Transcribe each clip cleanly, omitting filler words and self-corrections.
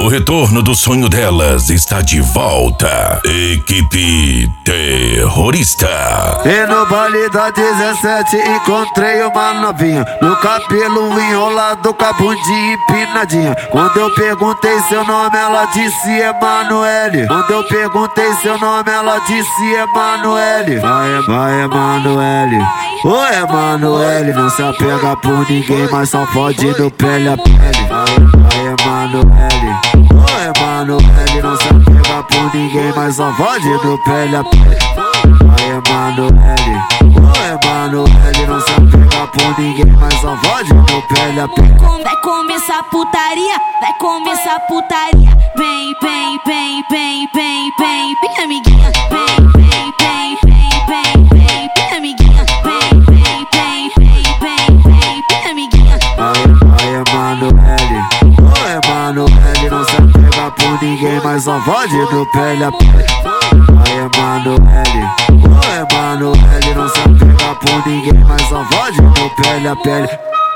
O retorno do sonho delas está de volta. Equipe Terrorista. E no baile da 17 encontrei uma novinha, no cabelo enrolado com a bundinha empinadinha. Quando eu perguntei seu nome ela disse Emanuele. Quando eu perguntei seu nome ela disse Emanuele. Vai Emanuele, ô Emanuele, não se apega por ninguém, mas só fode no pele a pele. Vai Emanuele, ô Emanuele, não se apega por ninguém, mas só fode no pele a pele. Vai Emanuele, ô Emanuele, não se apega por ninguém, mas só fode no pele a pele. Vai começar putaria, vai começar putaria. Vem, vem, vem, vem, vem, vem, vem, amiguinha. Vem, vem, vem, vem, vem, vem, vem, amiguinha. Vem, vem, vem, vem, vem, vem, vem, amiguinha. Vai Emanuele, ô Emanuele, não se apega por ninguém, mas só fode no pele a pele. Vai Emanuele, ô Emanuele, não se apega por ninguém, mas só fode no pele a pele.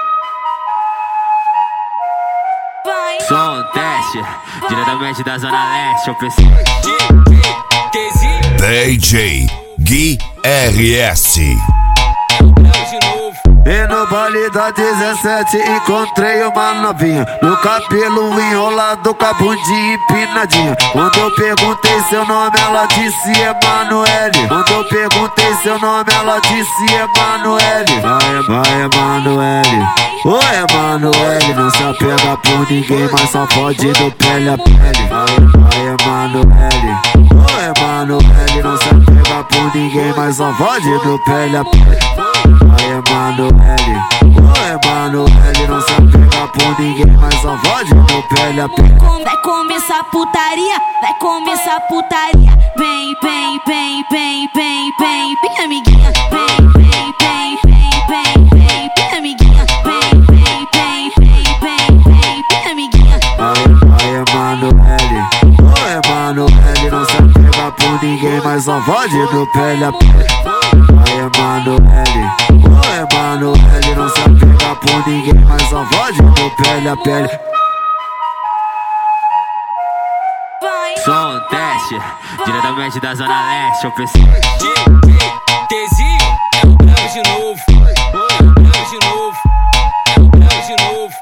Som teste, diretamente da Zona Leste, eu pensei. DJ Gui RS. E no baile da 17 encontrei uma novinha, no cabelo enrolado com a bundinha empinadinha. Quando eu perguntei seu nome ela disse Emanuele. Quando eu perguntei seu nome ela disse Emanuele. Vai Emanuele, ô Emanuele, não se apega por ninguém, mas só fode no pele a pele. Vai Emanuele, ô Emanuele, não se apega por ninguém, mas só fode no pele a pele. Vai Emanuele, ô Emanuele, não se apega por ninguém, mas só fode no pele a pele. Vai começar putaria, vai começar putaria. Vem, vem, vem, vem, vem, vem, vem, amiguinha. Vem, vem, vem, vem, vem, vem, vem, amiguinha. Vem, vem, vem, vem, vem, vem, vem, amiguinha. Vai Emanuele, ô Emanuele, não se apega por ninguém, mas só fode no pele a pele. Vai Emanuele, ô Emanuele, não se apega por ninguém, mas só fode no pele a pele. Som teste, diretamente da Zona Leste, eu pensei. Tezinho, é o bravo de novo, é o bravo de novo, é o bravo de novo.